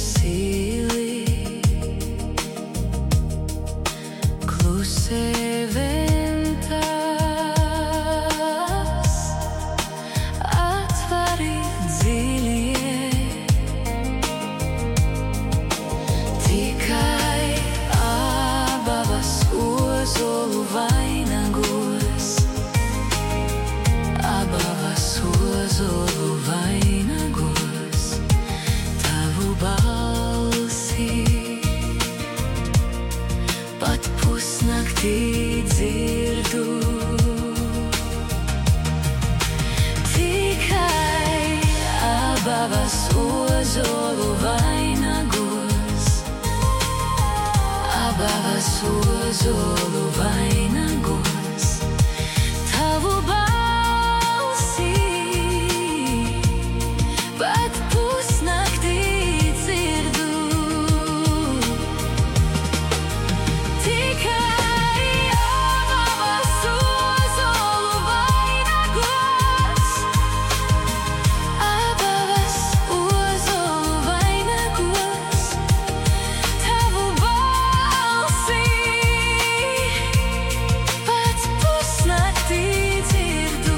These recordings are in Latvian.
sīli, klusē ventas, atvari dziļie, tikai abavas ozolu vainagos, abavas ozolu vainagos, tavu balsi pat pusnaktī dzirdu. Tikai abavas ozolu vainagos, abavas ozolu vainagos, tavu balsi pat pusnaktī dzirdu. Tikai abavas ozolu vainagos, abavas ozolu vainagos, tavu balsi pat pusnaktī dzirdu.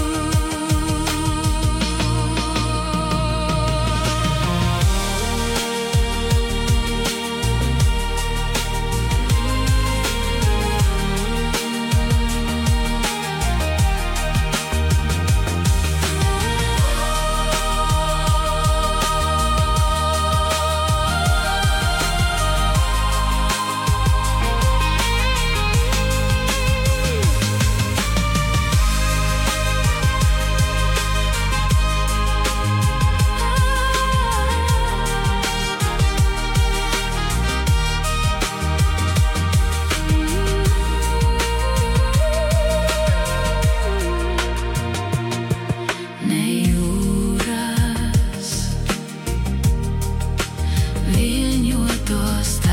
Ne jūras viļņotos